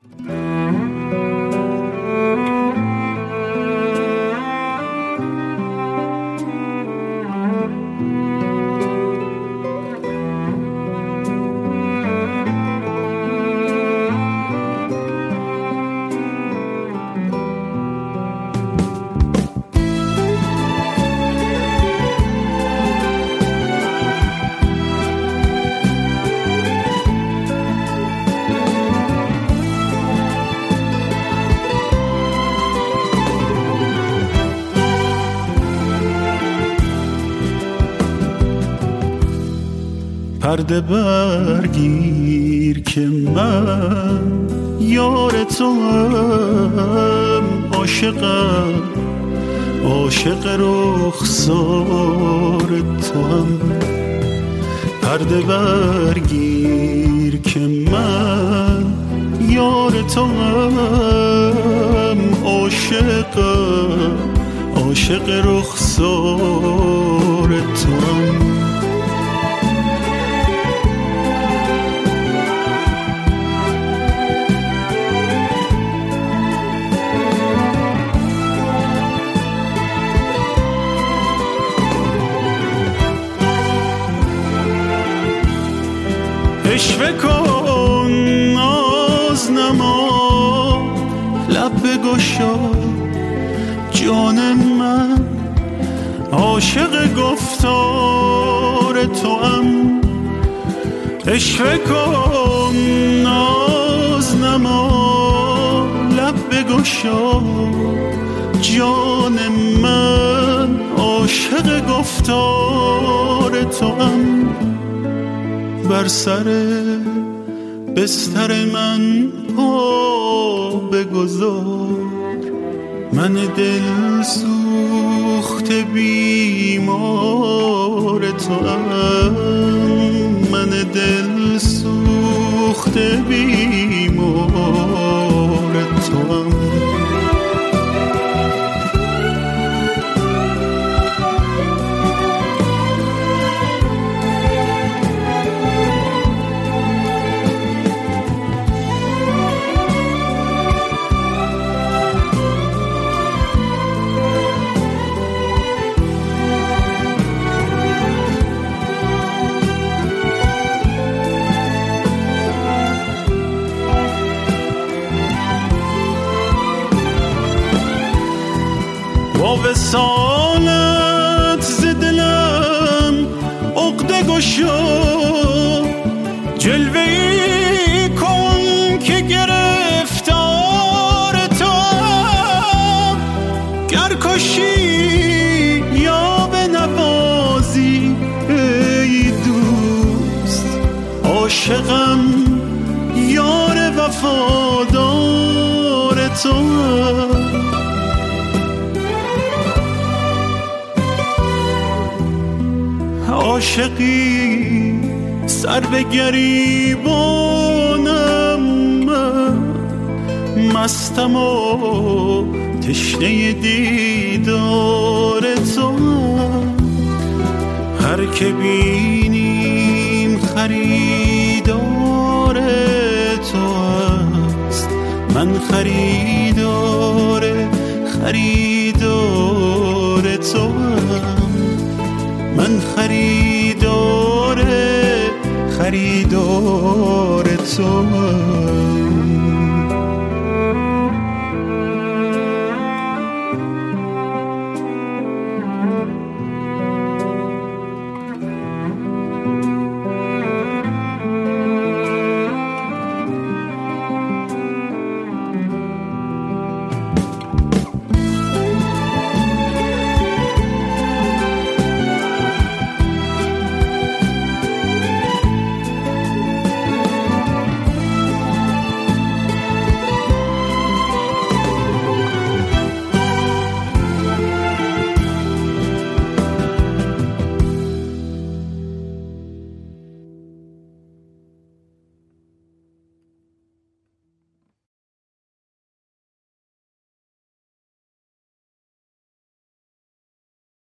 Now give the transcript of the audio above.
پرده برگیر که من یار تو هم، عاشق رخسار تو هم. پرده برگیر که من یار تو هم، عاشق رخسار تو هم. عشوه کن ناز نما، لب بگشا جان من، عاشق گفتار توام. عشوه کن ناز نما، لب بگشا جان من، عاشق گفتار توام. بر سر بستر من پا بگذار، من دل سوخته بیمار توام. من دل سوخته بیمار توام. وصالت ز دلم عقده گشا، جلوه‌ای کن که گرفتار توام. گر کشی یا بنوازی ای دوست، عاشقم یار وفادار توام. عاشقی سر به گریبانم، من مستم و تشنه دیدار تو. هر که بینیم خریدار تو است، من خریدار تو. من خریدار تو.